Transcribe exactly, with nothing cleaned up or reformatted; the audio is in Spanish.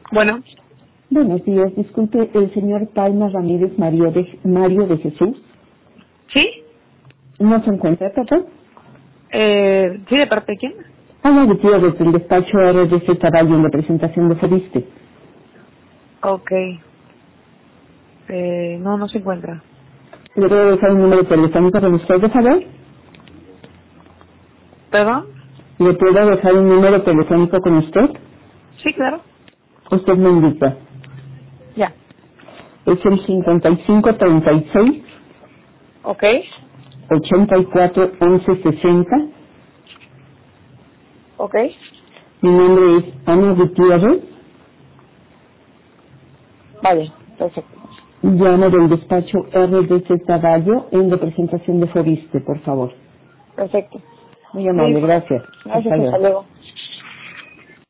Bueno, Buenos días, disculpe, el señor Palma Ramírez Mario de, Mario de Jesús, ¿sí? ¿no se encuentra, perdón? Eh, ¿Sí, de parte de quién? Habla de tío desde el despacho R D C Caballo en representación de Fediste. Ok. Eh, no, no se encuentra. ¿Le puedo dejar un número telefónico con usted, de favor? ¿Perdón? ¿Le puedo dejar un número telefónico con usted? Sí, claro. Usted me indica. Ya. Es el cincuenta y cinco treinta y seis Ok. ochenta y cuatro once sesenta. Ok. Mi nombre es Ana Gutiérrez. Vale, perfecto. Llamo del despacho R D C Caballo en representación de Fediste, por favor. Perfecto. Muy amable, Sí. gracias. Gracias, Hasta hasta luego. luego.